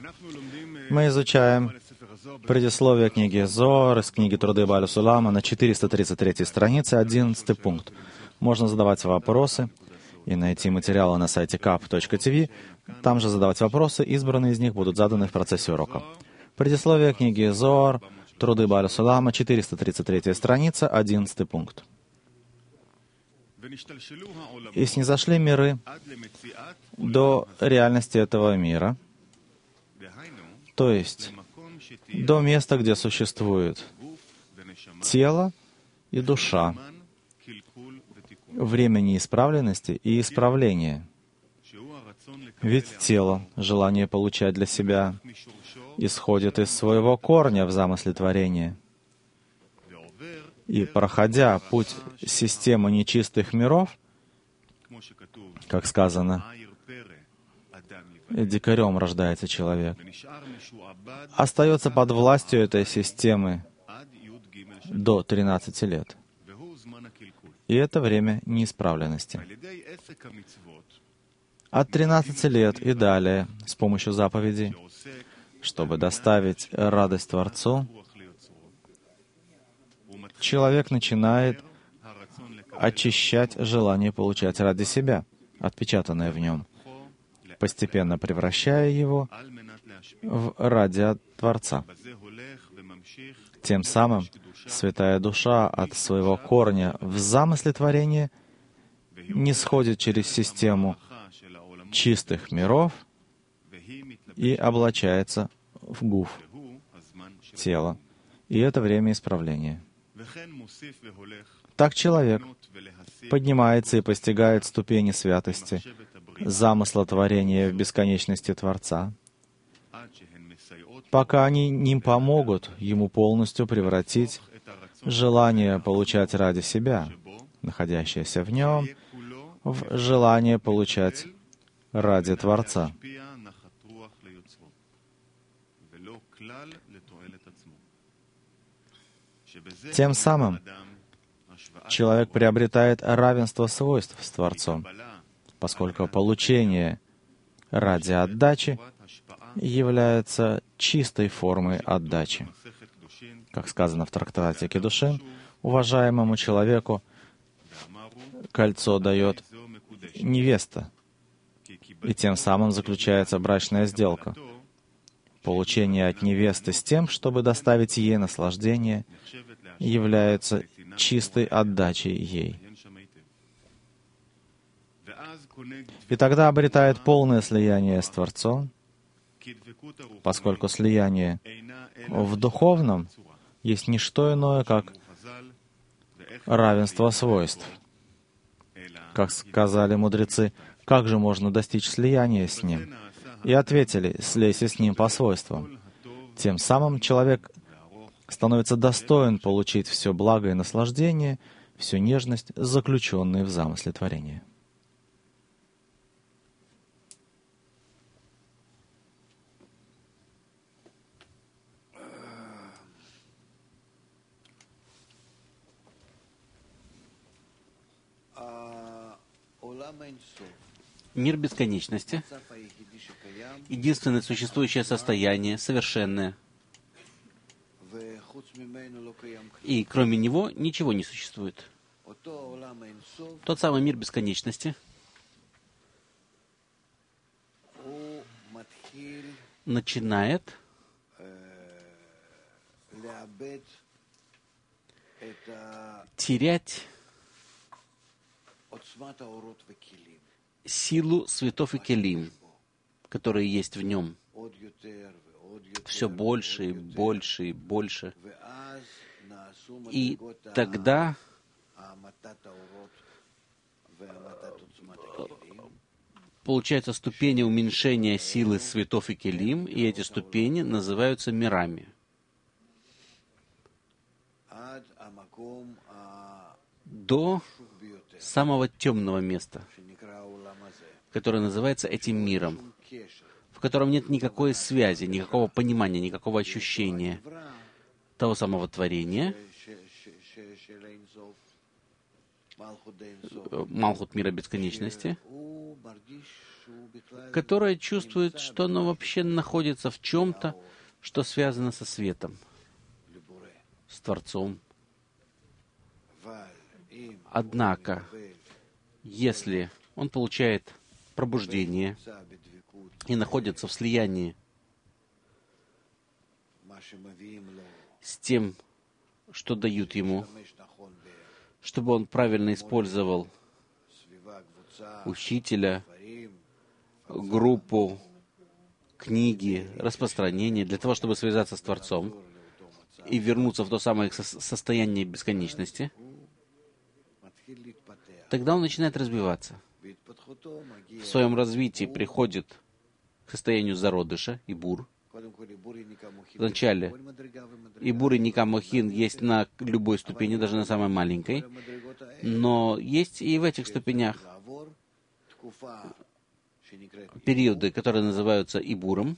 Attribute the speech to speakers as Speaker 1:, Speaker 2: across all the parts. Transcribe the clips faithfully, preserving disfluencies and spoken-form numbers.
Speaker 1: Мы изучаем предисловие книги Зоар из книги Труды Бааля Сулама на четыреста тридцать третьей странице, одиннадцатый пункт. Можно задавать вопросы и найти материалы на сайте кап точка ти ви. Там же задавать вопросы, избранные из них будут заданы в процессе урока. Предисловие книги Зоар, Труды Бааля Сулама, четыреста тридцать третья страница, одиннадцатый пункт. «И снизошли миры до реальности этого мира, то есть до места, где существует тело и душа, время неисправленности и исправления. Ведь тело, желание получать для себя, исходит из своего корня в замысле творения. И, проходя путь системы нечистых миров, как сказано, дикарем рождается человек, остается под властью этой системы до тринадцати лет. И это время неисправленности. От тринадцати лет и далее, с помощью заповедей, чтобы доставить радость Творцу, человек начинает очищать желание получать ради себя, отпечатанное в нем, постепенно превращая его в ради Творца. Тем самым святая душа от своего корня в замысле творения не сходит через систему чистых миров и облачается в гуф, тело. И это время исправления. Так человек поднимается и постигает ступени святости, замысла творения в бесконечности Творца, пока они не помогут ему полностью превратить желание получать ради себя, находящееся в нем, в желание получать ради Творца. Тем самым человек приобретает равенство свойств с Творцом, поскольку получение ради отдачи является чистой формой отдачи. Как сказано в трактате Кидушин, уважаемому человеку кольцо дает невеста, и тем самым заключается брачная сделка. Получение от невесты с тем, чтобы доставить ей наслаждение, является чистой отдачей ей. И тогда обретает полное слияние с Творцом, поскольку слияние в духовном есть не что иное, как равенство свойств. Как сказали мудрецы, как же можно достичь слияния с Ним? И ответили, слейся с Ним по свойствам. Тем самым человек становится достоин получить все благо и наслаждение, всю нежность, заключенные в замысле творения.
Speaker 2: Мир бесконечности, единственное существующее состояние, совершенное, и кроме него ничего не существует. Тот самый мир бесконечности начинает терять силу светов и келим, которые есть в нем, все больше и больше и больше. И тогда получается ступени уменьшения силы светов и келим, и эти ступени называются мирами. До самого темного места, которое называется этим миром, в котором нет никакой связи, никакого понимания, никакого ощущения того самого творения, Малхут мира бесконечности, которое чувствует, что оно вообще находится в чем-то, что связано со светом, с Творцом. Однако, если он получает пробуждение и находится в слиянии с тем, что дают ему, чтобы он правильно использовал учителя, группу, книги, распространение, для того, чтобы связаться с Творцом и вернуться в то самое состояние бесконечности, тогда он начинает развиваться. В своем развитии приходит к состоянию зародыша, ибур. Вначале ибур и никамохин есть на любой ступени, даже на самой маленькой, но есть и в этих ступенях периоды, которые называются ибуром,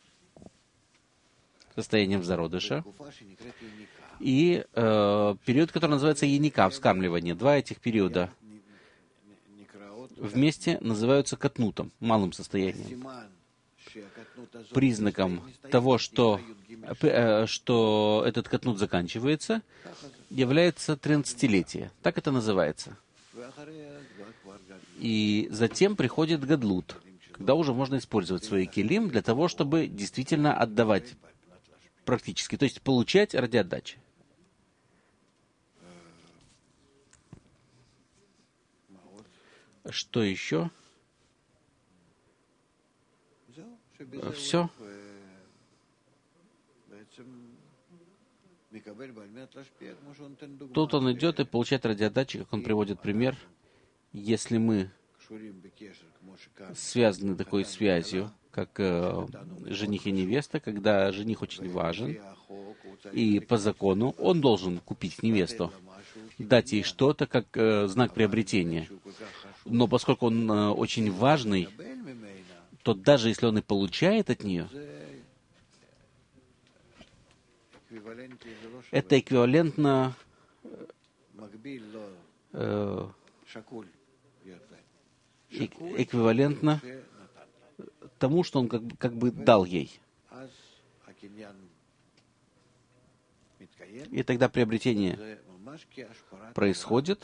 Speaker 2: состоянием зародыша, и э, период, который называется еника, вскармливание. Два этих периода вместе называются катнутом, малым состоянием. Признаком того, что, э, что этот катнут заканчивается, является тринадцатилетие. Так это называется. И затем приходит гадлут, когда уже можно использовать свои келим для того, чтобы действительно отдавать практически, то есть получать ради отдачи. Что еще? Все. Тут он идет и получает ради отдачи, как он приводит пример. Если мы связаны такой связью, как э, жених и невеста, когда жених очень важен, и по закону он должен купить невесту, дать ей что-то как э, знак приобретения. Но поскольку он э, очень важный, то даже если он и получает от нее, это эквивалентно э, эквивалентно тому, что он как бы, как бы дал ей. И тогда приобретение происходит,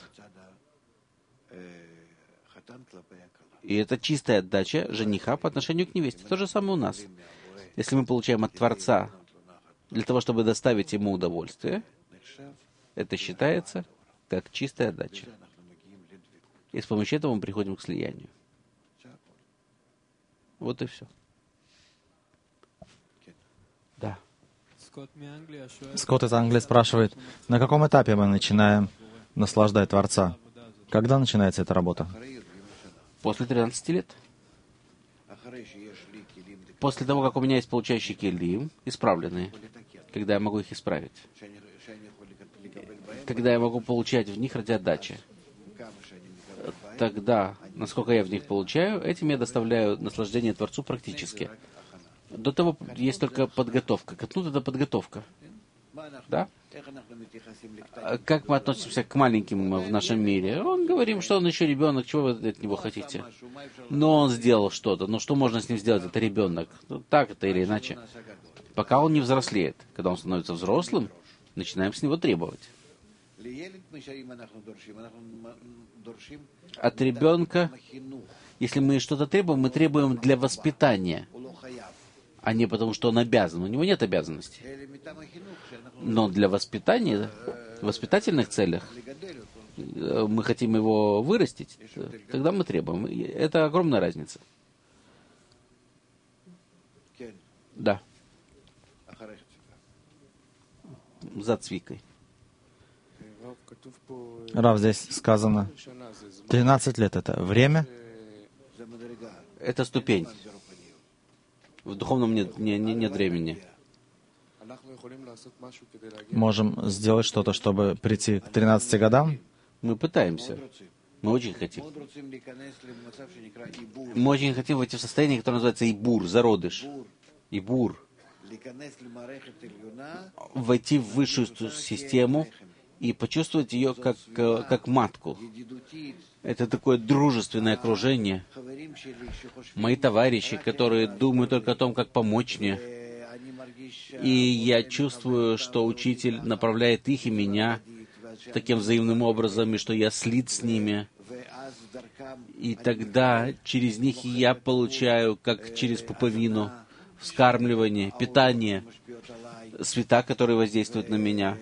Speaker 2: и это чистая отдача жениха по отношению к невесте. То же самое у нас. Если мы получаем от Творца для того, чтобы доставить ему удовольствие, это считается как чистая отдача. И с помощью этого мы приходим к слиянию. Вот и все. Да.
Speaker 1: Скотт из Англии спрашивает, на каком этапе мы начинаем наслаждать Творца? Когда начинается эта работа?
Speaker 2: После тринадцати лет. После того, как у меня есть получающие келим, исправленные, когда я могу их исправить. Когда я могу получать в них ради отдачи. Тогда, насколько я в них получаю, этим я доставляю наслаждение Творцу практически. До того есть только подготовка. Катнут — это подготовка. Да? Как мы относимся к маленьким в нашем мире? Он говорим, что он еще ребенок, чего вы от него хотите? Но он сделал что-то. Но что можно с ним сделать? Это ребенок. Ну, так это или иначе. Пока он не взрослеет. Когда он становится взрослым, начинаем с него требовать. От ребенка, если мы что-то требуем, мы требуем для воспитания, а не потому, что он обязан. У него нет обязанностей. Но для воспитания, в воспитательных целях, мы хотим его вырастить, тогда мы требуем. Это огромная разница. Да. За цвикой.
Speaker 1: Рав, здесь сказано, тринадцать лет — это время?
Speaker 2: Это ступень. В духовном нет, нет, нет времени.
Speaker 1: Можем сделать что-то, чтобы прийти к тринадцати годам?
Speaker 2: Мы пытаемся. Мы очень хотим. Мы очень хотим войти в состояние, которое называется ибур, зародыш. Ибур. Войти в высшую систему и почувствовать ее как, как матку. Это такое дружественное окружение. Мои товарищи, которые думают только о том, как помочь мне. И я чувствую, что учитель направляет их и меня таким взаимным образом, и что я слит с ними. И тогда через них я получаю, как через пуповину, вскармливание, питание, света, которые воздействуют на меня.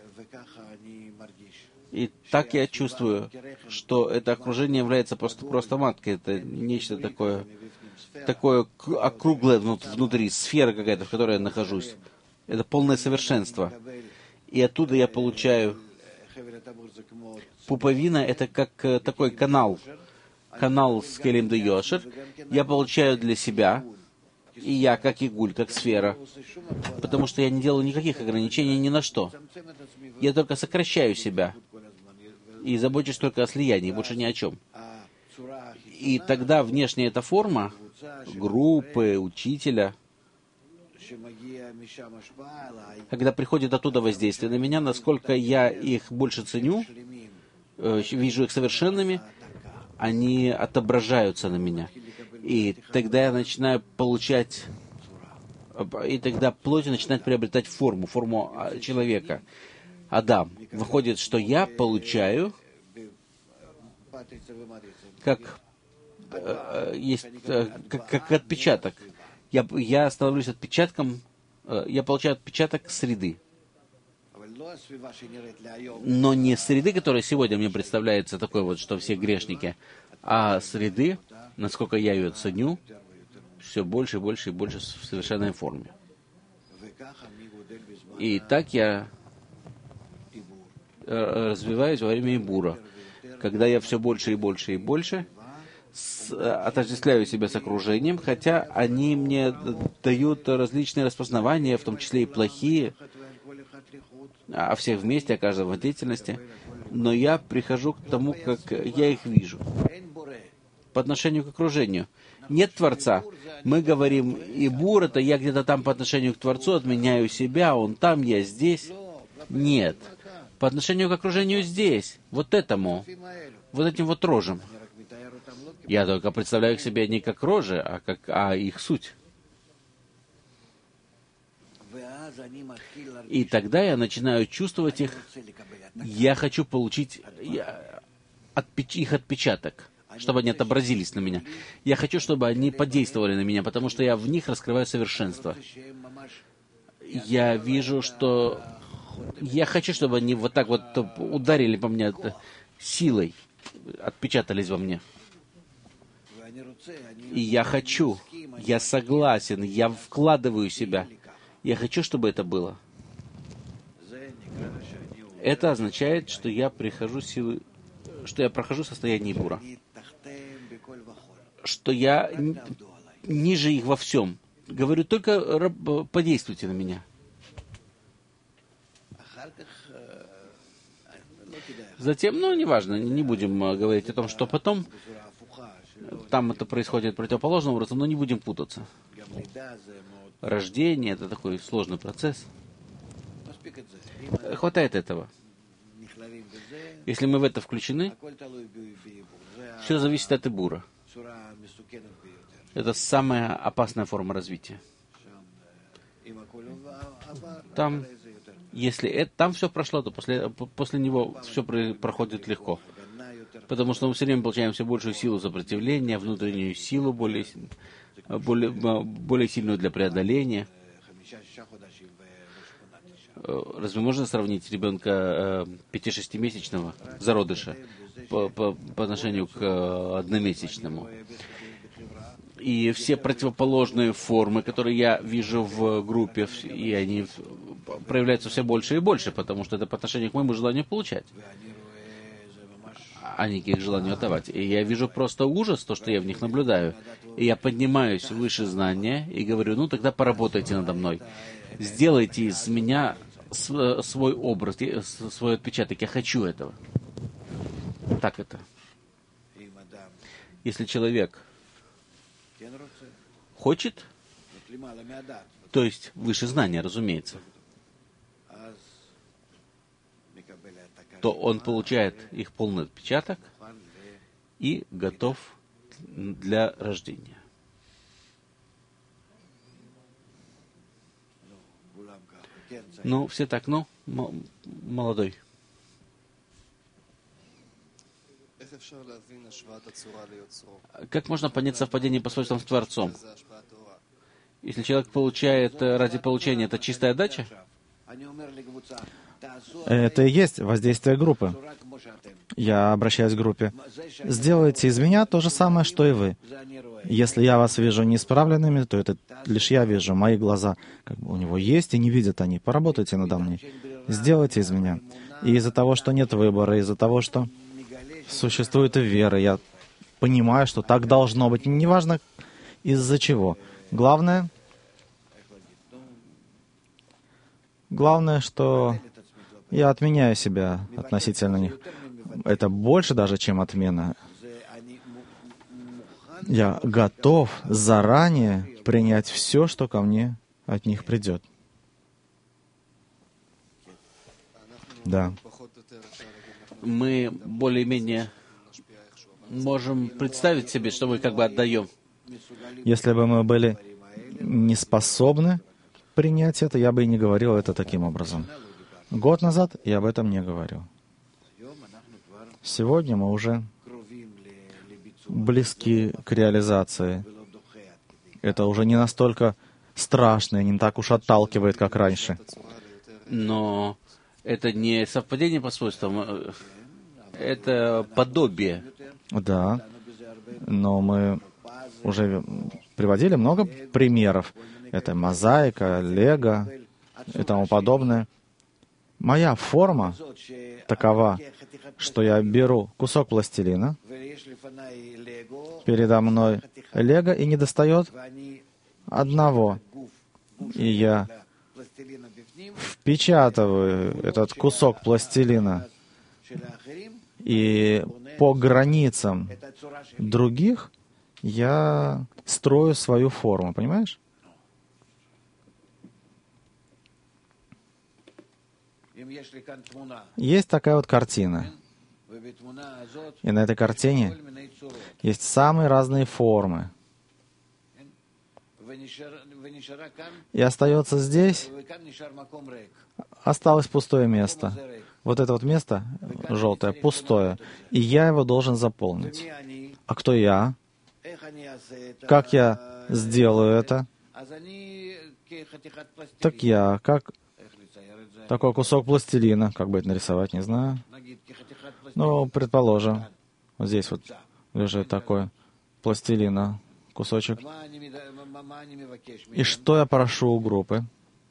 Speaker 2: И так я чувствую, что это окружение является просто, просто маткой. Это нечто такое, такое округлое внутри, сфера какая-то, в которой я нахожусь. Это полное совершенство. И оттуда я получаю... Пуповина — это как такой канал. Канал с Келем де Йошер. Я получаю для себя, и я как игуль, как сфера. Потому что я не делаю никаких ограничений ни на что. Я только сокращаю себя. И забочусь только о слиянии, больше ни о чем. И тогда внешняя эта форма группы, учителя, когда приходит оттуда воздействие на меня, насколько я их больше ценю, вижу их совершенными, они отображаются на меня. И тогда я начинаю получать, и тогда плоть начинает приобретать форму, форму человека. Адам. Выходит, что я получаю как, э, есть, э, как, как отпечаток. Я, я становлюсь отпечатком, э, я получаю отпечаток среды. Но не среды, которая сегодня мне представляется такой вот, что все грешники, а среды, насколько я ее ценю, все больше и больше и больше в совершенной форме. И так я развиваюсь во время Ибура, когда я все больше и больше и больше с, отождествляю себя с окружением, хотя они мне дают различные распознавания, в том числе и плохие, о всех вместе, о каждом в деятельности, но я прихожу к тому, как я их вижу, по отношению к окружению. Нет Творца. Мы говорим, Ибур — это я где-то там по отношению к Творцу, отменяю себя, он там, я здесь. Нет. По отношению к окружению здесь, вот этому, вот этим вот рожам. Я только представляю их себе не как рожи, а как а их суть. И тогда я начинаю чувствовать их. Я хочу получить их отпечаток, чтобы они отобразились на меня. Я хочу, чтобы они подействовали на меня, потому что я в них раскрываю совершенство. Я вижу, что... Я хочу, чтобы они вот так вот ударили по мне силой, отпечатались во мне. И я хочу, я согласен, я вкладываю себя. Я хочу, чтобы это было. Это означает, что я прихожу силы, что я прохожу состояние Ибура. Что я ниже их во всем. Говорю, только подействуйте на меня. Затем, ну, неважно, не будем говорить о том, что потом. Там это происходит противоположным образом, но не будем путаться. Рождение — это такой сложный процесс. Хватает этого. Если мы в это включены, все зависит от Ибура. Это самая опасная форма развития. Там, если это, там все прошло, то после, после него все проходит легко. Потому что мы все время получаем все большую силу сопротивления, внутреннюю силу более, более, более сильную для преодоления. Разве можно сравнить ребенка пяти-шестимесячного зародыша по, по, по отношению к одномесячному? И все противоположные формы, которые я вижу в группе, и они проявляются все больше и больше, потому что это по отношению к моему желанию получать, а не к их желанию отдавать. И я вижу просто ужас, то, что я в них наблюдаю. И я поднимаюсь выше знания и говорю, ну, тогда поработайте надо мной. Сделайте из меня свой образ, свой отпечаток. Я хочу этого. Так это. Если человек хочет, то есть выше знания, разумеется, то он получает их полный отпечаток и готов для рождения. Ну, все так, ну, молодой. Как можно понять совпадение по свойствам с Творцом? Если человек получает ради получения, это чистая отдача?
Speaker 1: Это и есть воздействие группы. Я обращаюсь к группе. Сделайте из меня то же самое, что и вы. Если я вас вижу неисправленными, то это лишь я вижу, мои глаза как бы у него есть и не видят они. Поработайте надо мной. Сделайте из меня. И из-за того, что нет выбора, из-за того, что существует и вера, я понимаю, что так должно быть. Неважно из-за чего. Главное, главное, что я отменяю себя относительно них. Это больше даже, чем отмена. Я готов заранее принять все, что ко мне от них придет. Да.
Speaker 2: Мы более-менее можем представить себе, что мы как бы отдаем.
Speaker 1: Если бы мы были не способны принять это, я бы и не говорил это таким образом. Год назад я об этом не говорил. Сегодня мы уже близки к реализации. Это уже не настолько страшно и не так уж отталкивает, как раньше.
Speaker 2: Но это не совпадение по свойствам, это подобие.
Speaker 1: Да, но мы уже приводили много примеров. Это мозаика, лего и тому подобное. Моя форма такова, что я беру кусок пластилина, передо мной лего и не достает одного. И я впечатываю этот кусок пластилина, и по границам других я строю свою форму, понимаешь? Есть такая вот картина. И на этой картине есть самые разные формы. И остается здесь, осталось пустое место. Вот это вот место, желтое, пустое. И я его должен заполнить. А кто я? Как я сделаю это? Так я, как такой кусок пластилина, как бы это нарисовать, не знаю. Ну, предположим, вот здесь вот лежит такой пластилина, кусочек. И что я прошу у группы?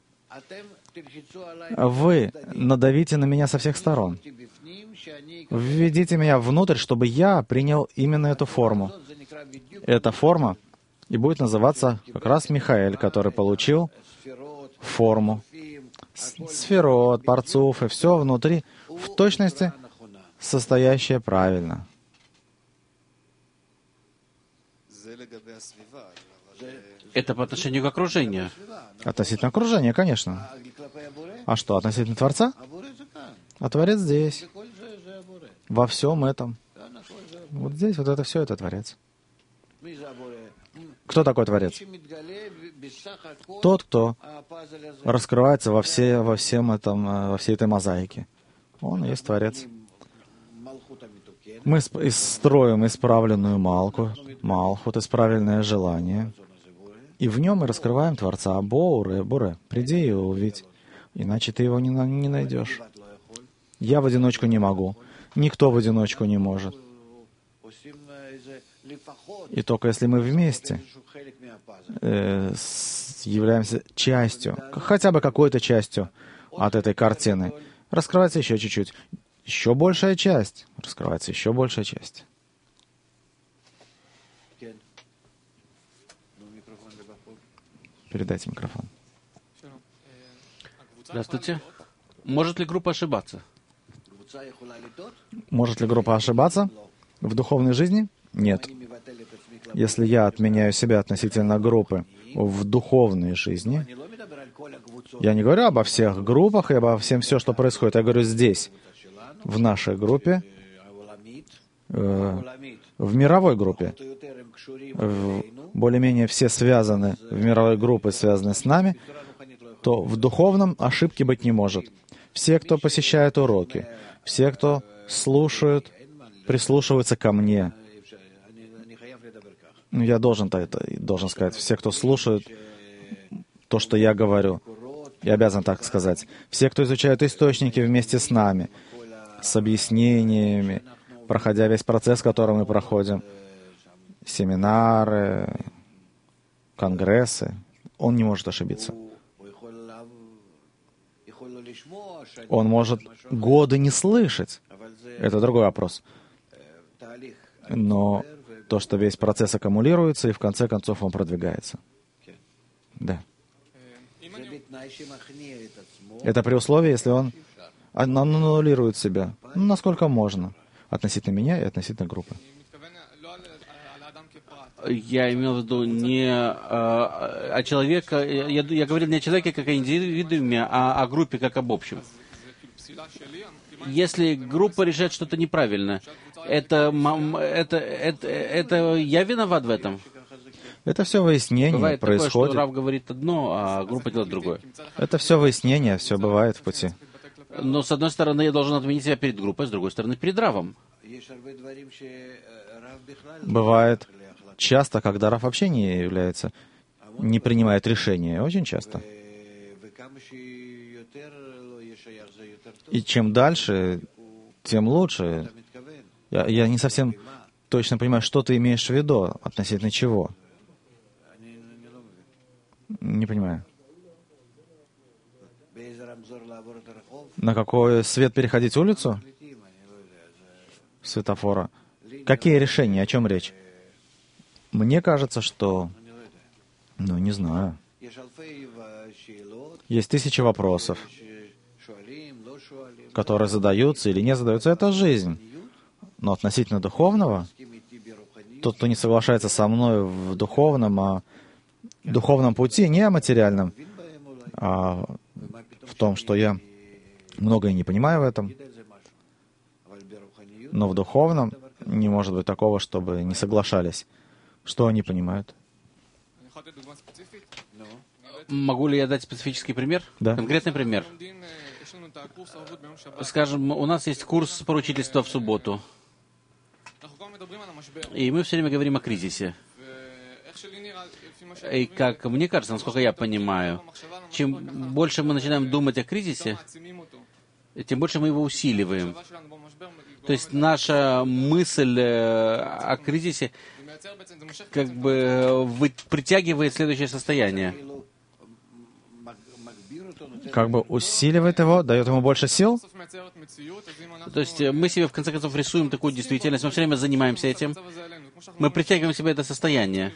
Speaker 1: Вы надавите на меня со всех сторон. Введите меня внутрь, чтобы я принял именно эту форму. Эта форма и будет называться как раз Михаэль, который получил форму. Сферот, парцуф и все внутри, в точности состоящее правильно.
Speaker 2: Это по отношению к окружению.
Speaker 1: Относительно окружения, конечно. А что, относительно Творца? А Творец здесь. Во всем этом. Вот здесь, вот это все, это Творец. Кто такой Творец? Тот, кто раскрывается во, все, во, всем этом, во всей этой мозаике. Он и есть Творец. Мы строим исправленную Малку, Малхут, исправленное желание, и в нем мы раскрываем Творца. Боуре, Буре, приди и увидь, иначе ты его не, не найдешь. Я в одиночку не могу, никто в одиночку не может. И только если мы вместе э, являемся частью, хотя бы какой-то частью от этой картины, раскрывается еще чуть-чуть. Еще большая часть. Раскрывается еще большая часть. Передайте микрофон.
Speaker 2: Здравствуйте. Может ли группа ошибаться?
Speaker 1: Может ли группа ошибаться в духовной жизни? Нет. Если я отменяю себя относительно группы в духовной жизни, я не говорю обо всех группах и обо всем все, что происходит. Я говорю здесь. в нашей группе, э, в мировой группе, в- более-менее все связаны в мировой группе, связаны с нами, то в духовном ошибки быть не может. Все, кто посещает уроки, все, кто слушают, прислушиваются ко мне. Ну, я должен так это должен сказать. Все, кто слушает то, что я говорю, я обязан так сказать. Все, кто изучают источники вместе с нами, с объяснениями, проходя весь процесс, который мы проходим, семинары, конгрессы, он не может ошибиться. Он может годы не слышать. Это другой вопрос. Но то, что весь процесс аккумулируется, и в конце концов он продвигается. Да. Это при условии, если он аннулирует себя, ну, насколько можно, относительно меня и относительно группы.
Speaker 2: Я имел в виду не а, о человеке, я, я говорил не о человеке как о индивидууме, а о группе как об общем. Если группа решает что-то неправильно, это, это, это, это я виноват в этом?
Speaker 1: Это все выяснение
Speaker 2: бывает
Speaker 1: происходит.
Speaker 2: Такое, что Рав говорит одно, а группа делает другое.
Speaker 1: Это все выяснение, все бывает в пути.
Speaker 2: Но с одной стороны, я должен отменить себя перед группой, с другой стороны, перед Равом.
Speaker 1: Бывает часто, когда Рав вообще не является, не принимает решения. Очень часто. И чем дальше, тем лучше. Я, я не совсем точно понимаю, что ты имеешь в виду, относительно чего. Не понимаю. На какой свет переходить улицу? Светофора. Какие решения? О чем речь? Мне кажется, что... Ну, не знаю. Есть тысячи вопросов, которые задаются или не задаются. Это жизнь. Но относительно духовного, тот, кто не соглашается со мной в духовном, а в духовном пути, не о материальном, а в том, что я многое не понимаю в этом, но в духовном не может быть такого, чтобы не соглашались. Что они понимают?
Speaker 2: Могу ли я дать специфический пример?
Speaker 1: Да.
Speaker 2: Конкретный пример. Скажем, у нас есть курс поручительства в субботу. И мы все время говорим о кризисе. И как мне кажется, насколько я понимаю, чем больше мы начинаем думать о кризисе, тем больше мы его усиливаем. То есть наша мысль о кризисе как бы притягивает следующее состояние.
Speaker 1: Как бы усиливает его, дает ему больше сил?
Speaker 2: То есть мы себе, в конце концов, рисуем такую действительность, мы все время занимаемся этим, мы притягиваем себе это состояние.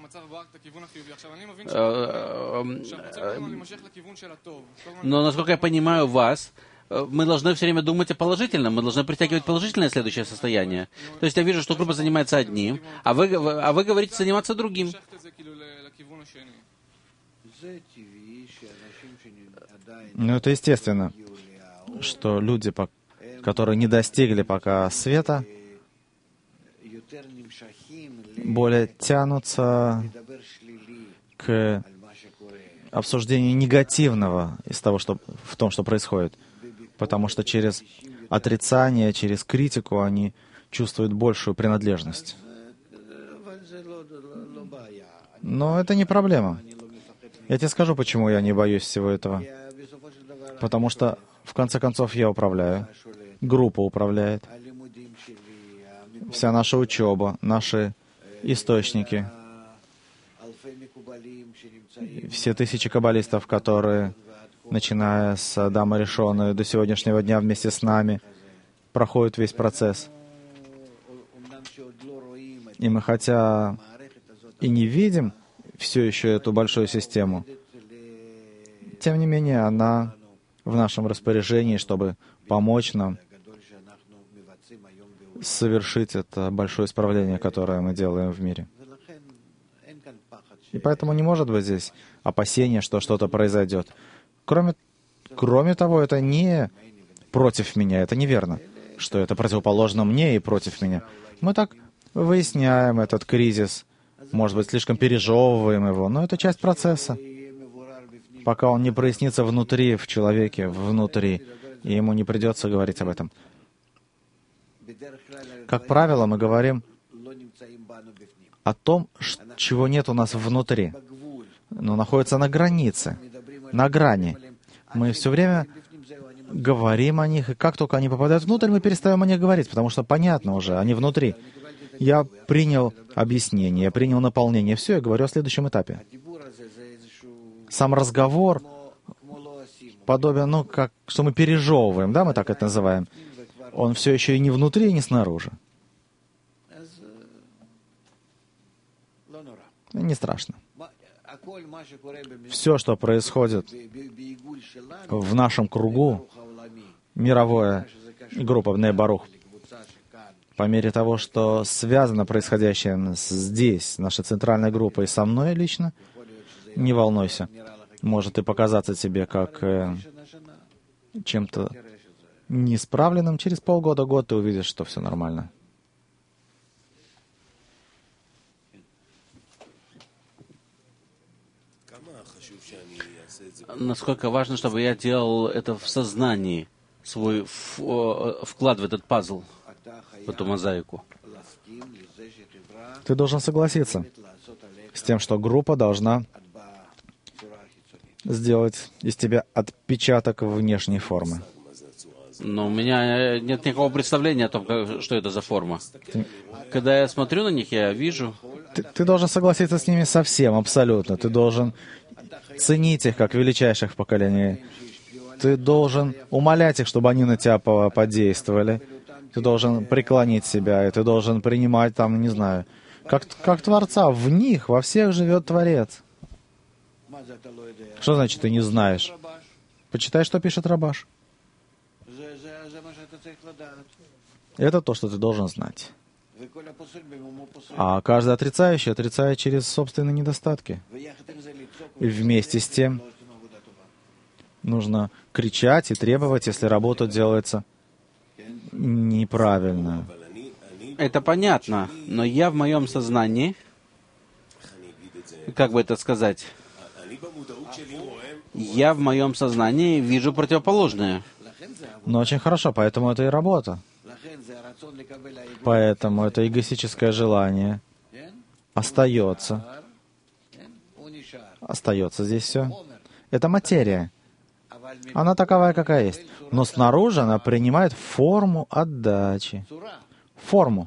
Speaker 2: Но, насколько я понимаю вас, мы должны все время думать о положительном, мы должны притягивать положительное следующее состояние. То есть я вижу, что группа занимается одним, а вы, а вы говорите заниматься другим.
Speaker 1: Ну, это естественно, что люди, которые не достигли пока света, более тянутся к обсуждению негативного из того, что, в том, что происходит. Потому что через отрицание, через критику они чувствуют большую принадлежность. Но это не проблема. Я тебе скажу, почему я не боюсь всего этого. Потому что, в конце концов, я управляю. Группа управляет. Вся наша учеба, наши источники. Все тысячи каббалистов, которые, начиная с Адама Ришона до сегодняшнего дня вместе с нами, проходят весь процесс. И мы, хотя и не видим все еще эту большую систему, тем не менее, она в нашем распоряжении, чтобы помочь нам совершить это большое исправление, которое мы делаем в мире. И поэтому не может быть здесь опасения, что что-то произойдет. Кроме, кроме того, это не против меня, это неверно. что это противоположно мне и против меня. Мы так выясняем этот кризис, может быть, слишком пережевываем его, но это часть процесса. Пока он не прояснится внутри, в человеке, внутри, и ему не придется говорить об этом. Как правило, мы говорим о том, чего нет у нас внутри, но находится на границе, на грани. Мы все время говорим о них, и как только они попадают внутрь, мы перестаем о них говорить, потому что понятно уже, они внутри. Я принял объяснение, я принял наполнение, все, я говорю о следующем этапе. Сам разговор подобен, ну, как, что мы пережевываем, да, мы так это называем. Он все еще и не внутри, и не снаружи. Не страшно. Все, что происходит в нашем кругу, мировая группа Бней Барух, по мере того, что связано происходящее здесь, наша центральная группа, и со мной лично, не волнуйся. Может и показаться тебе как э, чем-то неисправленным. Через полгода, год ты увидишь, что все нормально.
Speaker 2: Насколько важно, чтобы я делал это в сознании, свой вклад в этот пазл, в эту мозаику.
Speaker 1: Ты должен согласиться с тем, что группа должна сделать из тебя отпечаток внешней формы.
Speaker 2: Но у меня нет никакого представления о том, как, что это за форма. Ты... Когда я смотрю на них, я вижу...
Speaker 1: Ты, ты должен согласиться с ними совсем, абсолютно. Ты должен ценить их как величайших в поколении. Ты должен умолять их, чтобы они на тебя подействовали. Ты должен преклонить себя, и ты должен принимать там, не знаю, как, как Творца. В них, во всех живет Творец. Что значит, ты не знаешь? Почитай, что пишет Рабаш. Это то, что ты должен знать. А каждый отрицающий отрицает через собственные недостатки. И вместе с тем нужно кричать и требовать, если работа делается неправильно.
Speaker 2: Это понятно, но я в моем сознании, как бы это сказать, я в моем сознании вижу противоположное.
Speaker 1: Но очень хорошо, поэтому это и работа. Поэтому это эгоистическое желание остается. Остается здесь все. Это материя. Она таковая, какая есть. Но снаружи она принимает форму отдачи. Форму.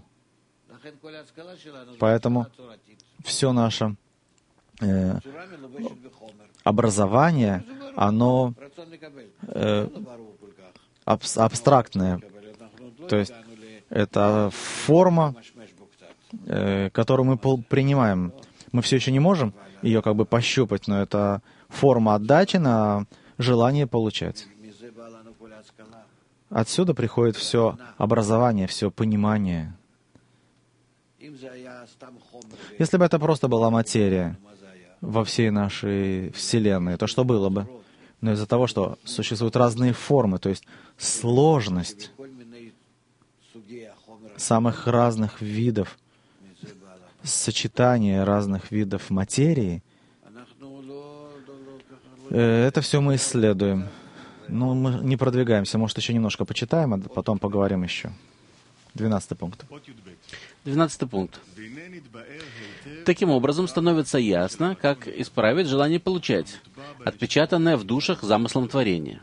Speaker 1: Поэтому все наше э, образование, оно э, аб- абстрактное. То есть это форма, э, которую мы принимаем. Мы все еще не можем ее как бы пощупать, но это форма отдачи на желание получать. Отсюда приходит все образование, все понимание. Если бы это просто была материя во всей нашей Вселенной, то что было бы? Но из-за того, что существуют разные формы, то есть сложность самых разных видов, сочетание разных видов материи, это все мы исследуем. Но мы не продвигаемся. Может, еще немножко почитаем, а потом поговорим еще. Двенадцатый пункт.
Speaker 2: Двенадцатый пункт. Таким образом, становится ясно, как исправить желание получать, отпечатанное в душах замыслом творения.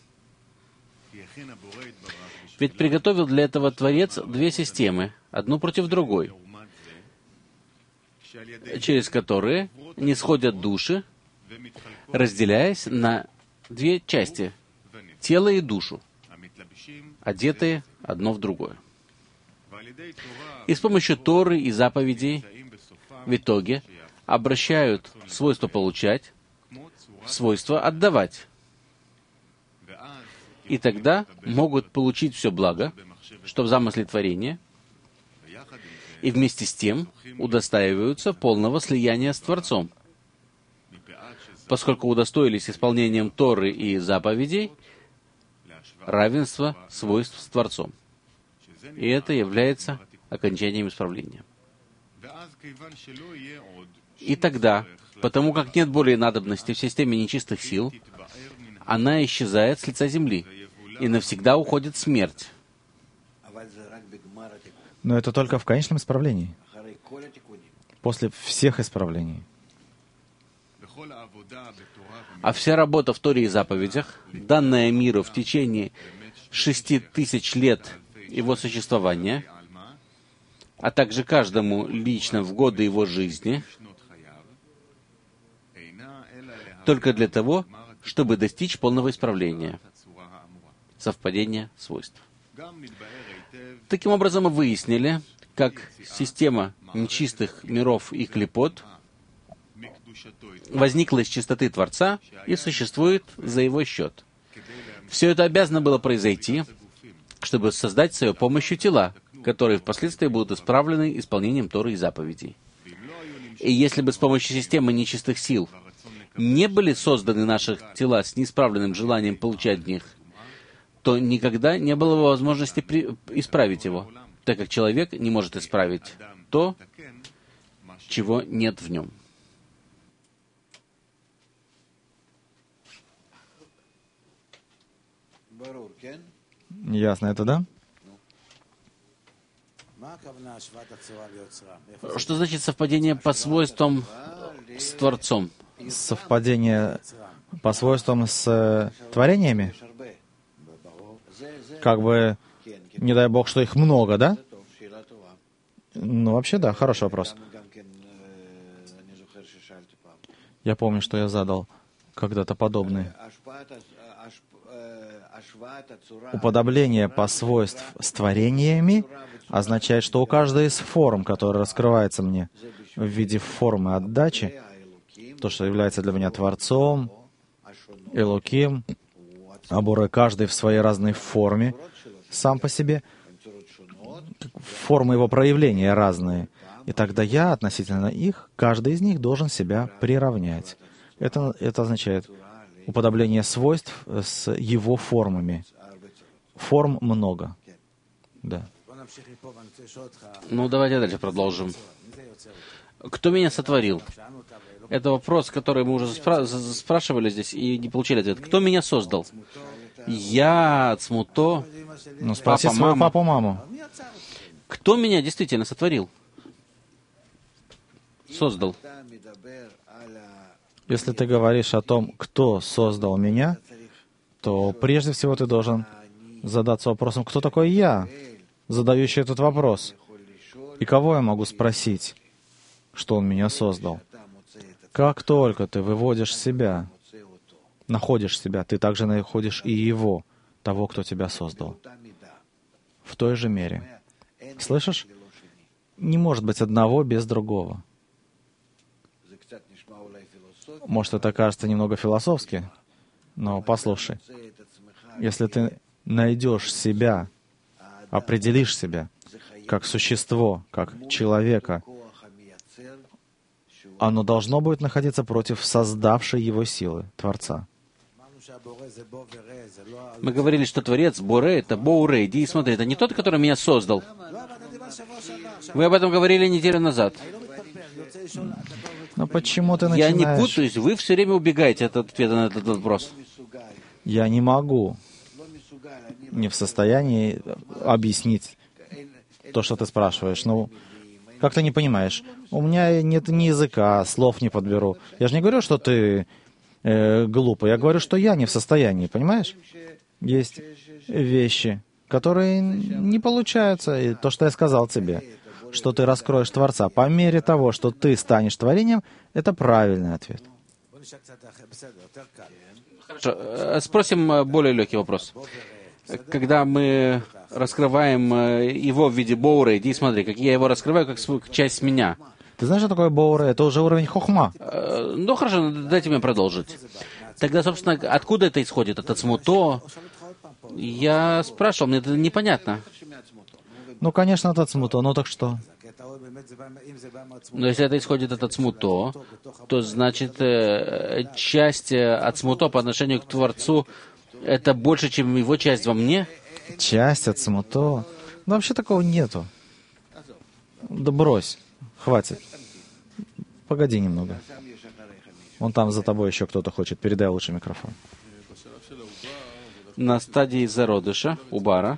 Speaker 2: Ведь приготовил для этого Творец две системы, одну против другой, через которые не сходят души, разделяясь на две части — тело и душу, одетые одно в другое. И с помощью Торы и заповедей в итоге обращают свойство получать в свойство отдавать. И тогда могут получить все благо, что в замысле творения, и вместе с тем удостаиваются полного слияния с Творцом, поскольку удостоились исполнением Торы и заповедей равенства свойств с Творцом. И это является окончанием исправления. И тогда, потому как нет более надобности в системе нечистых сил, она исчезает с лица земли, и навсегда уходит смерть.
Speaker 1: Но это только в конечном исправлении, после всех исправлений.
Speaker 2: А вся работа в Торе и заповедях, данная миру в течение шести тысяч лет его существования, а также каждому лично в годы его жизни, только для того, чтобы достичь полного исправления, совпадения свойств. Таким образом, мы выяснили, как система нечистых миров и клипот возникла из чистоты Творца и существует за его счет. Все это обязано было произойти, чтобы создать с ее помощью тела, которые впоследствии будут исправлены исполнением Торы и заповедей. И если бы с помощью системы нечистых сил не были созданы наши тела с неисправленным желанием получать в них, то никогда не было бы возможности при... исправить его, так как человек не может исправить то, чего нет в нем.
Speaker 1: Ясно это, да?
Speaker 2: Что значит совпадение по свойствам с Творцом?
Speaker 1: Совпадение по свойствам с э, творениями? Как бы, не дай Бог, что их много, да? Ну, вообще, да, хороший вопрос. Я помню, что я задал когда-то подобный. Уподобление по свойств с творениями означает, что у каждой из форм, которая раскрывается мне в виде формы отдачи, то, что является для меня Творцом, Элоким, Абуре, каждый в своей разной форме, сам по себе, формы его проявления разные. И тогда я относительно их, каждый из них должен себя приравнять. Это, это означает уподобление свойств с его формами. Форм много. Да.
Speaker 2: Ну, давайте дальше продолжим. Кто меня сотворил? Это вопрос, который мы уже спра- спрашивали здесь и не получили ответ. Кто меня создал? Я, Цмуто,
Speaker 1: Ну, спроси
Speaker 2: папа,
Speaker 1: свою
Speaker 2: мама.
Speaker 1: папу-маму.
Speaker 2: Кто меня действительно сотворил? Создал.
Speaker 1: Если ты говоришь о том, кто создал меня, то прежде всего ты должен задаться вопросом, кто такой я, задающий этот вопрос, и кого я могу спросить, что он меня создал. Как только ты выводишь себя, находишь себя, ты также находишь и его, того, кто тебя создал. В той же мере. Слышишь? Не может быть одного без другого. Может, это кажется немного философски, но послушай. Если ты найдешь себя, определишь себя как существо, как человека, оно должно будет находиться против создавшей его силы, Творца.
Speaker 2: Мы говорили, что Творец, Боре, это Боуре. Иди и смотри, это не тот, который меня создал. Вы об этом говорили неделю назад.
Speaker 1: Но почему ты
Speaker 2: Я
Speaker 1: начинаешь...
Speaker 2: не путаюсь, вы все время убегаете от ответа на этот вопрос.
Speaker 1: Я не могу, не в состоянии объяснить то, что ты спрашиваешь. Ну, как ты не понимаешь? У меня нет ни языка, слов не подберу. Я же не говорю, что ты э, глупый. Я говорю, что я не в состоянии, понимаешь? Есть вещи, которые не получаются. И то, что я сказал тебе, что ты раскроешь Творца по мере того, что ты станешь творением, это правильный ответ.
Speaker 2: Хорошо. Спросим более легкий вопрос. Когда мы раскрываем его в виде Боуре, иди смотри, как я его раскрываю как свою часть меня.
Speaker 1: Ты знаешь, что такое Боуре? Это уже уровень хохма.
Speaker 2: Ну хорошо, дайте мне продолжить. Тогда, собственно, откуда это исходит? Это Цмуто? Я спрашивал, мне это непонятно.
Speaker 1: Ну, конечно, это Цмуто, ну так что?
Speaker 2: Но если это исходит от Цмуто, то значит, э, часть от Цмуто по отношению к Творцу это больше, чем его часть во мне?
Speaker 1: Часть от Цмуто? Ну, вообще такого нету. Да брось. Хватит. Погоди немного. Вон там за тобой еще кто-то хочет. Передай лучше микрофон.
Speaker 2: На стадии зародыша, убара,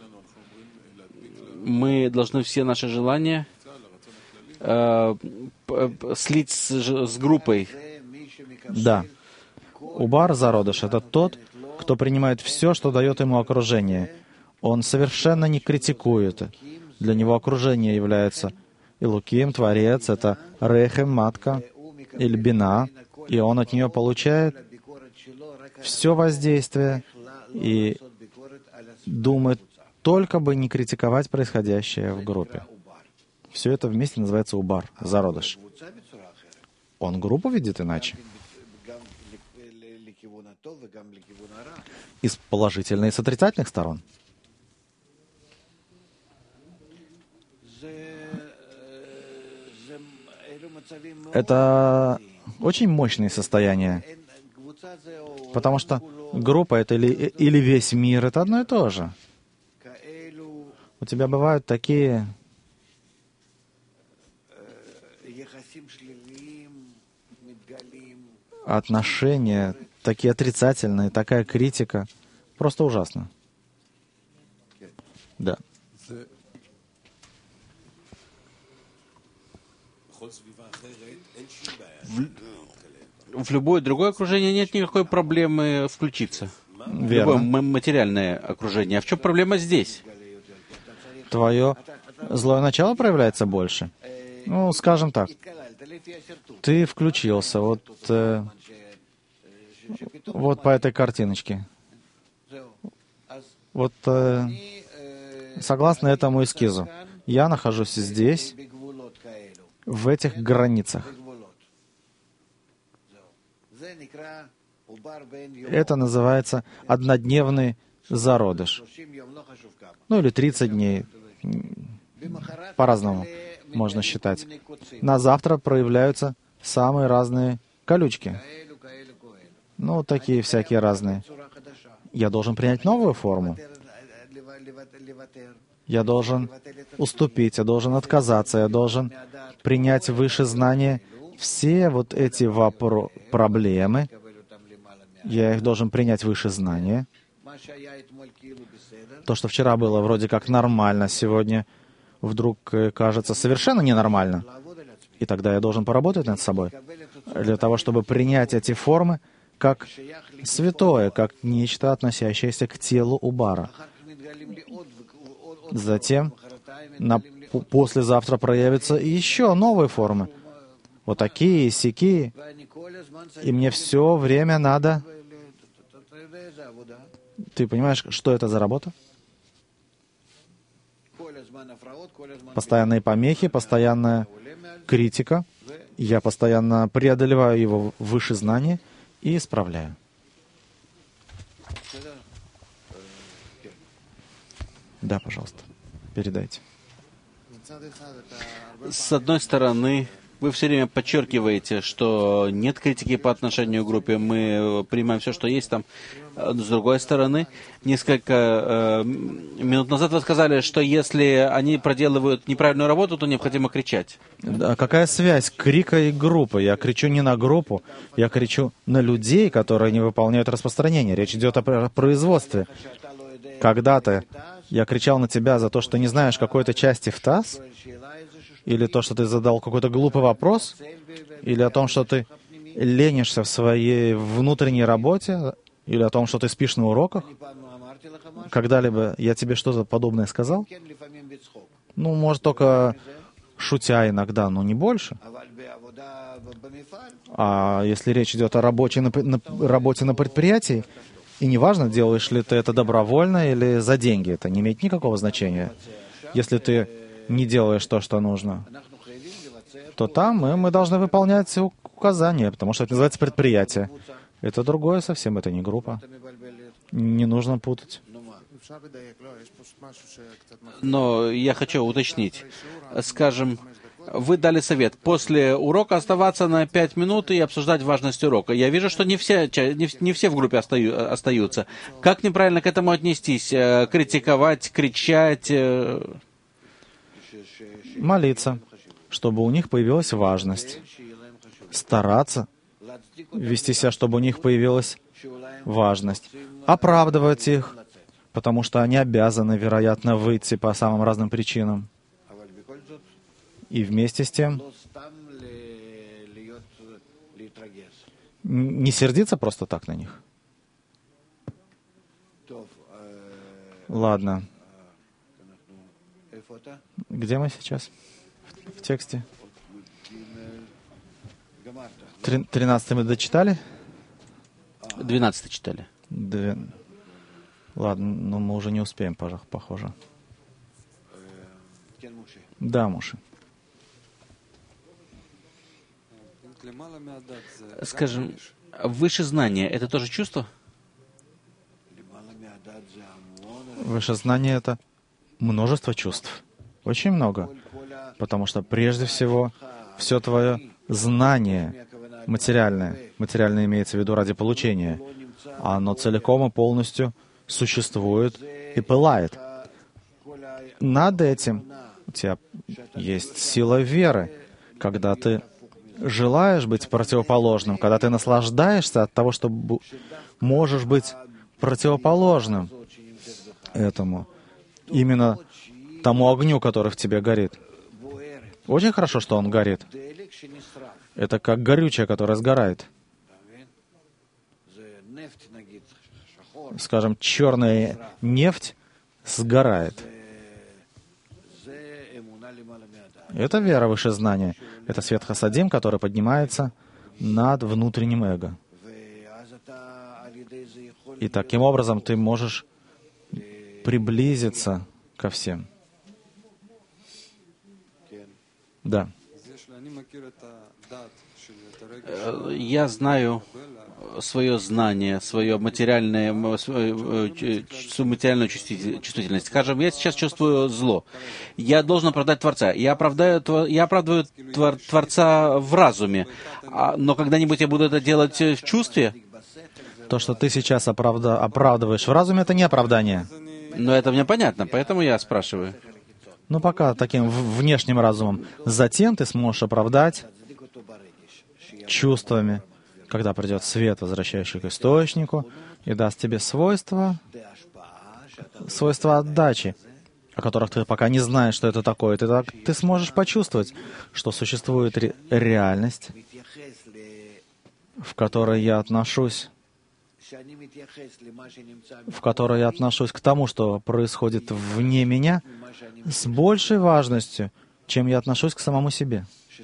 Speaker 2: мы должны все наши желания э, слить с, с группой.
Speaker 1: Да. Убар, зародыш, это тот, кто принимает все, что дает ему окружение. Он совершенно не критикует. Для него окружение является Илуким, Творец, это Рехем, матка, или Бина, и он от нее получает все воздействие и думает только бы не критиковать происходящее в группе. Все это вместе называется убар, зародыш. Он группу видит иначе. Из положительных и с отрицательных сторон. Это очень мощные состояния, потому что группа — это или, или весь мир, это одно и то же. У тебя бывают такие отношения, такие отрицательные, такая критика. Просто ужасно. Да.
Speaker 2: В, в любое другое окружение нет никакой проблемы включиться.
Speaker 1: Верно.
Speaker 2: Любое материальное окружение. А в чем проблема здесь?
Speaker 1: Твое злое начало проявляется больше. Ну, скажем так. Ты включился вот, э, вот по этой картиночке. Вот э, согласно этому эскизу, я нахожусь здесь, в этих границах. Это называется однодневный зародыш. Ну или тридцать дней. По-разному можно считать. На завтра проявляются самые разные колючки. Ну, такие всякие разные. Я должен принять новую форму. Я должен уступить, я должен отказаться, я должен принять выше знания все вот эти вопро- проблемы. Я их должен принять выше знания. То, что вчера было вроде как нормально, сегодня вдруг кажется совершенно ненормально. И тогда я должен поработать над собой для того, чтобы принять эти формы как святое, как нечто, относящееся к телу убара. Затем на послезавтра проявятся еще новые формы. Вот такие, сякие. И мне все время надо... Ты понимаешь, что это за работа? Постоянные помехи, постоянная критика. Я постоянно преодолеваю его выше знания и исправляю. Да, пожалуйста, передайте.
Speaker 2: С одной стороны, вы все время подчеркиваете, что нет критики по отношению к группе, мы принимаем все, что есть там. С другой стороны, несколько э, минут назад вы сказали, что если они проделывают неправильную работу, то необходимо кричать.
Speaker 1: Да, какая связь крика и группы? Я кричу не на группу, я кричу на людей, которые не выполняют распространение. Речь идет о производстве. Когда-то я кричал на тебя за то, что не знаешь какой-то части в таз, или то, что ты задал какой-то глупый вопрос, или о том, что ты ленишься в своей внутренней работе, или о том, что ты спишь на уроках. Когда-либо я тебе что-то подобное сказал? Ну, может, только шутя иногда, но не больше. А если речь идет о рабочей на, на, работе на предприятии, и неважно, делаешь ли ты это добровольно или за деньги, это не имеет никакого значения. Если ты не делаешь то, что нужно, то там мы, мы должны выполнять указания, потому что это называется предприятие. Это другое совсем, это не группа. Не нужно путать.
Speaker 2: Но я хочу уточнить. Скажем, вы дали совет после урока оставаться на пять минут и обсуждать важность урока. Я вижу, что не все, не, не все в группе остаю, остаются. Как неправильно к этому отнестись? Критиковать, кричать?
Speaker 1: молиться, чтобы у них появилась важность, стараться вести себя, чтобы у них появилась важность, оправдывать их, потому что они обязаны, вероятно, выйти по самым разным причинам. И вместе с тем не сердиться просто так на них. Ладно. Где мы сейчас? В тексте? Тринадцатый мы дочитали?
Speaker 2: Двенадцатый читали.
Speaker 1: Две... Ладно, но мы уже не успеем, похоже. Да, Муши.
Speaker 2: Скажем, выше знания — это тоже чувство?
Speaker 1: Выше знания — это множество чувств. Очень много. Потому что прежде всего все твое знание материальное, материальное имеется в виду ради получения, оно целиком и полностью существует и пылает. Над этим у тебя есть сила веры, когда ты желаешь быть противоположным, когда ты наслаждаешься от того, что можешь быть противоположным этому, именно тому огню, который в тебе горит. Очень хорошо, что он горит. Это как горючее, которое сгорает. Скажем, черная нефть сгорает. Это вера выше знания. Это свет хасадим, который поднимается над внутренним эго. И таким образом ты можешь приблизиться ко всем. Да.
Speaker 2: Я знаю свое знание, свое материальное, свою, свою материальную чувствительность. Скажем, я сейчас чувствую зло. Я должен оправдать Творца. Я оправдаю, я оправдываю Творца в разуме. Но когда-нибудь я буду это делать в чувстве?
Speaker 1: То, что ты сейчас оправда, оправдываешь в разуме, это не оправдание.
Speaker 2: Но это мне понятно, поэтому я спрашиваю.
Speaker 1: Ну, пока таким внешним разумом. Затем ты сможешь оправдать чувствами, когда придет свет, возвращающий к источнику, и даст тебе свойства, свойства отдачи, о которых ты пока не знаешь, что это такое. Ты, так, ты сможешь почувствовать, что существует ре- реальность, в которой я отношусь, в которой я отношусь к тому, что происходит вне меня, с большей важностью, чем я отношусь к самому себе.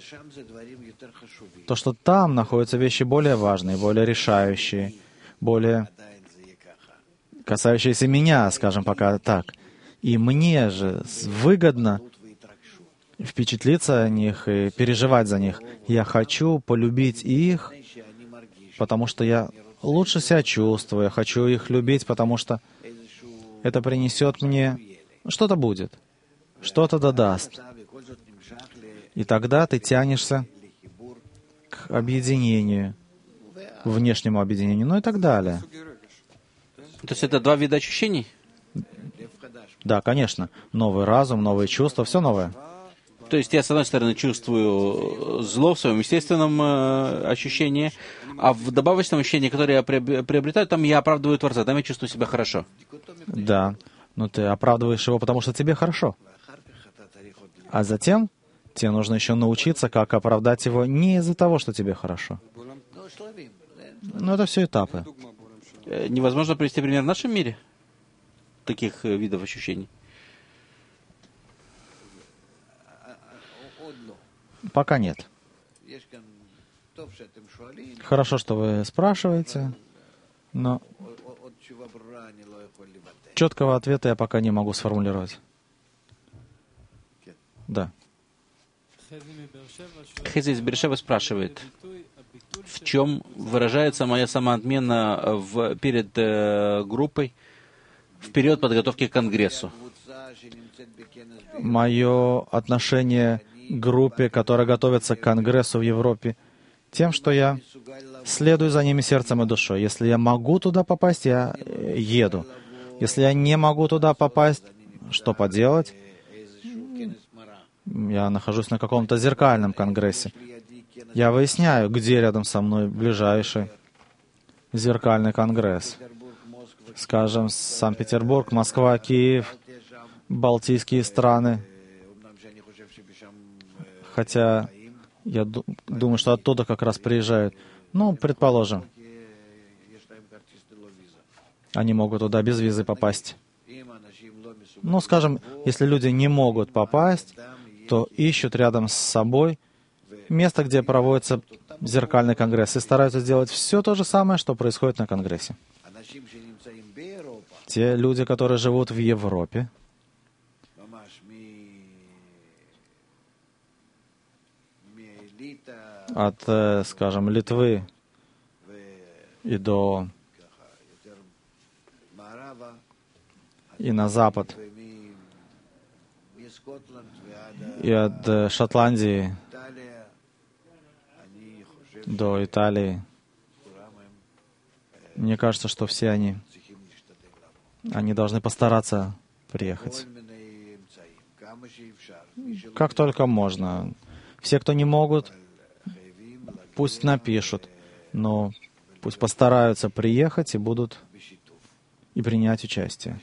Speaker 1: То, что там находятся вещи более важные, более решающие, более касающиеся меня, скажем пока так. И мне же выгодно впечатлиться о них и переживать за них. Я хочу полюбить их, потому что я лучше себя чувствую. Я хочу их любить, потому что это принесет мне... Что-то будет. Что-то додаст. И тогда ты тянешься к объединению, внешнему объединению, ну и так далее.
Speaker 2: То есть это два вида ощущений?
Speaker 1: Да, конечно. Новый разум, новые чувства, все новое.
Speaker 2: То есть я, с одной стороны, чувствую зло в своем естественном э, ощущении, а в добавочном ощущении, которое я приобретаю, там я оправдываю Творца, там я чувствую себя хорошо.
Speaker 1: Да, но ты оправдываешь его, потому что тебе хорошо. А затем тебе нужно еще научиться, как оправдать его не из-за того, что тебе хорошо. Но это все этапы.
Speaker 2: Невозможно привести пример в нашем мире таких видов ощущений?
Speaker 1: Пока нет. Хорошо, что вы спрашиваете, но четкого ответа я пока не могу сформулировать. Да.
Speaker 2: Хези из Бершева спрашивает, в чем выражается моя самоотмена в, перед э, группой в период подготовки к Конгрессу?
Speaker 1: Мое отношение к группе, которая готовится к Конгрессу в Европе, тем, что я следую за ними сердцем и душой. Если я могу туда попасть, я еду. Если я не могу туда попасть, что поделать? Я нахожусь на каком-то зеркальном конгрессе. Я выясняю, где рядом со мной ближайший зеркальный конгресс. Скажем, Санкт-Петербург, Москва, Киев, Балтийские страны. Хотя я думаю, что оттуда как раз приезжают. Ну, предположим, они могут туда без визы попасть. Ну, скажем, если люди не могут попасть, то ищут рядом с собой место, где проводится зеркальный конгресс, и стараются сделать все то же самое, что происходит на конгрессе. Те люди, которые живут в Европе, от, скажем, Литвы и до и на запад, и от Шотландии до Италии. Мне кажется, что все они, они должны постараться приехать. Как только можно. Все, кто не могут, пусть напишут, но пусть постараются приехать и будут и принять участие.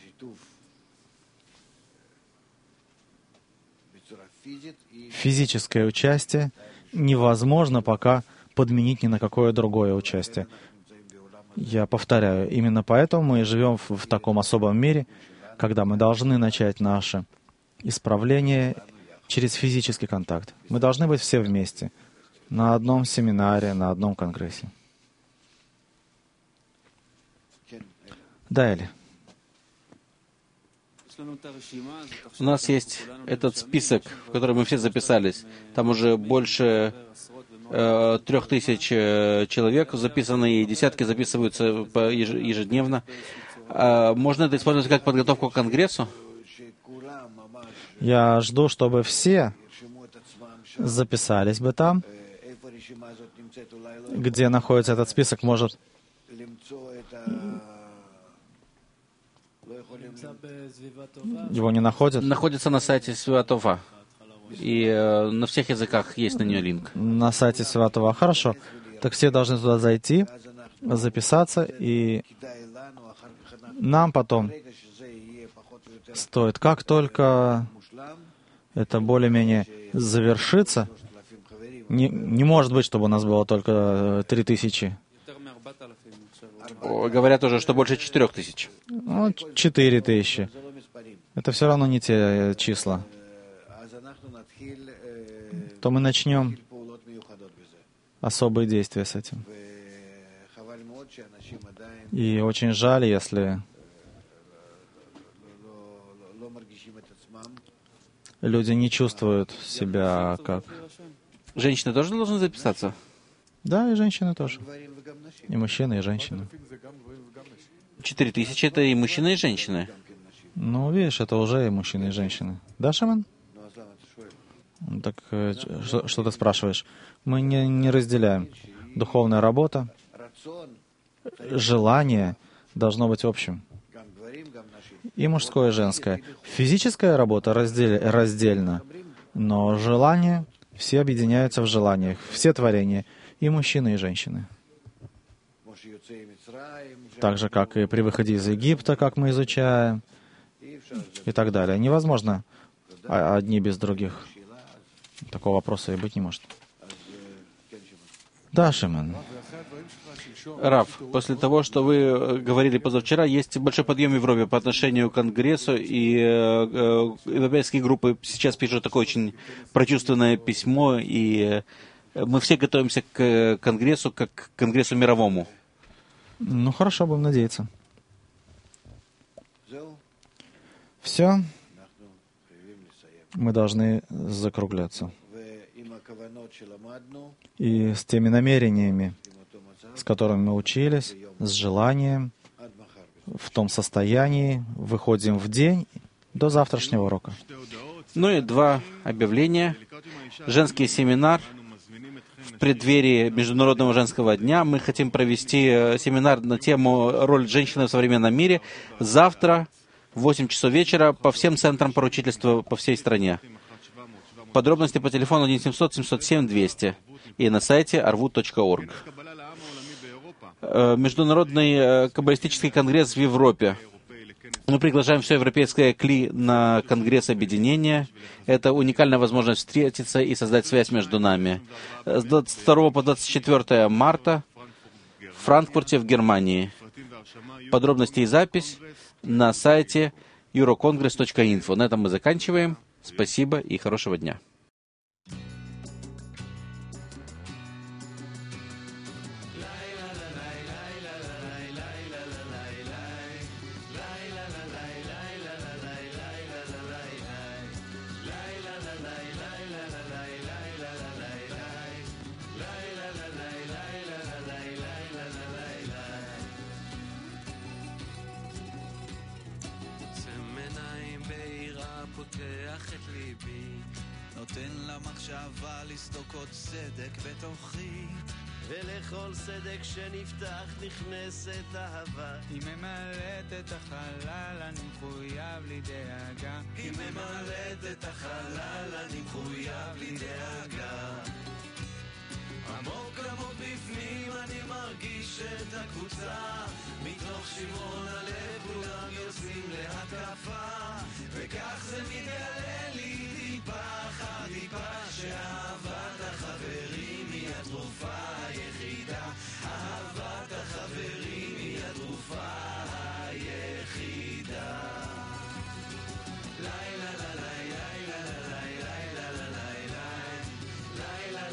Speaker 1: Физическое участие невозможно пока подменить ни на какое другое участие. Я повторяю, именно поэтому мы живем в, в таком особом мире, когда мы должны начать наше исправление через физический контакт. Мы должны быть все вместе, на одном семинаре, на одном конгрессе. Да, Эли?
Speaker 2: У нас есть этот список, в который мы все записались. Там уже больше э, трех тысяч э, человек записаны, и десятки записываются по ежедневно. А можно это использовать как подготовку к конгрессу?
Speaker 1: Я жду, чтобы все записались бы там, где находится этот список. Может, его не находят?
Speaker 2: Находится на сайте Святова. И э, на всех языках есть на нее линк.
Speaker 1: На сайте Святова. Хорошо. Так все должны туда зайти, записаться, и нам потом стоит, как только это более-менее завершится, не, не может быть, чтобы у нас было только три тысячи.
Speaker 2: Говорят уже, что больше четырех тысяч.
Speaker 1: Ну, четыре тысячи. Это все равно не те числа. То мы начнем особые действия с этим. И очень жаль, если люди не чувствуют себя как...
Speaker 2: Женщины тоже должны записаться?
Speaker 1: Да, и женщины тоже. И мужчины, и женщины.
Speaker 2: Четыре тысячи — это и мужчины, и женщины.
Speaker 1: Ну, видишь, это уже и мужчины, и женщины. Да, Шаман? Так что, что ты спрашиваешь? Мы не, не разделяем. Духовная работа, желание должно быть общим. И мужское, и женское. Физическая работа раздел, раздельна, но желание, все объединяются в желаниях, все творения, и мужчины, и женщины. Так же, как и при выходе из Египта, как мы изучаем, и так далее. Невозможно одни без других. Такого вопроса и быть не может. Да, Шимон.
Speaker 2: Рав, после того, что вы говорили позавчера, есть большой подъем в Европе по отношению к Конгрессу, и э, э, европейские группы сейчас пишут такое очень прочувственное письмо, и э, мы все готовимся к Конгрессу, как к Конгрессу мировому.
Speaker 1: Ну, хорошо, будем надеяться. Все. Мы должны закругляться. И с теми намерениями, с которыми мы учились, с желанием, в том состоянии, выходим в день до завтрашнего урока.
Speaker 2: Ну и два объявления. Женский семинар в преддверии Международного женского дня. Мы хотим провести семинар на тему «Роль женщины в современном мире» завтра в восемь часов вечера по всем центрам поручительства по всей стране. Подробности по телефону один семьсот семьсот семь двести и на сайте арвут точка орг. Международный каббалистический конгресс в Европе. Мы приглашаем все европейское КЛИ на Конгресс Объединения. Это уникальная возможность встретиться и создать связь между нами. С двадцать второго по двадцать четвёртое марта в Франкфурте в Германии. Подробности и запись на сайте eurocongress точка info. На этом мы заканчиваем. Спасибо и хорошего дня.
Speaker 3: נותן למחשבה לסדוק עוד סדק בתוכי ולכל סדק שנפתח נכנסת אהבה היא ממלאת את החלל אני מחויב לי דאגה היא ממלאת את החלל אני מחויב לי דאגה עמוק עמוק בפנים אני מרגיש את הקבוצה מתוך שברון הלב כולם יוצאים להתקפה וכך זה מתגלה לי טיפה אחר טיפה שאהבת החברים היא התרופה היחידה אהבת החברים היא התרופה היחידה לילה לילה לילה לילה לילה לילה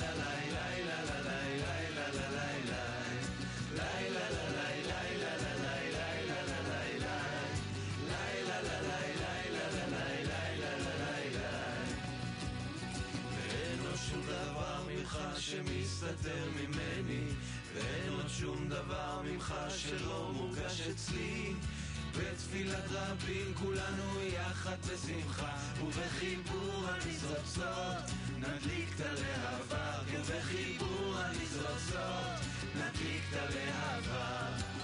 Speaker 3: שמסתתר ממני ואין עוד שום דבר ממך שלא מורגש אצלי בתפילת רבים כולנו יחד בשמחה ובחיבור הניצוצות נדליק את הלהבה ובחיבור הניצוצות נדליק את הלהבה